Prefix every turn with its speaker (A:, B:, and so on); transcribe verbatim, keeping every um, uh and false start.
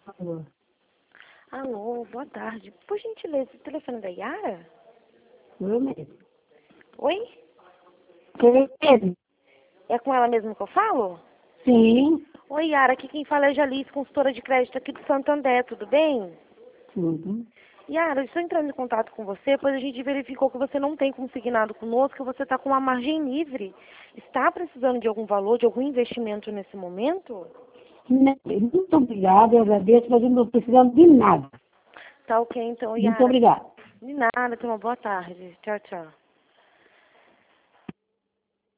A: Alô.
B: Alô, boa tarde. Por gentileza, o telefone da Yara?
A: Eu mesmo.
B: Oi?
A: Quem mesmo?
B: É com ela mesmo que eu falo?
A: Sim.
B: Oi, Yara, aqui quem fala é a Jalice, consultora de crédito aqui do Santander, tudo bem?
A: Tudo.
B: Yara, eu estou entrando em contato com você, pois a gente verificou que você não tem consignado conosco, que você está com uma margem livre. Está precisando de algum valor, de algum investimento nesse momento?
A: Né, muito obrigada, eu agradeço, mas eu não estou precisando de nada.
B: Tá ok, então,
A: Muito
B: Yara.
A: obrigada.
B: De nada, tenha uma boa tarde. Tchau, tchau.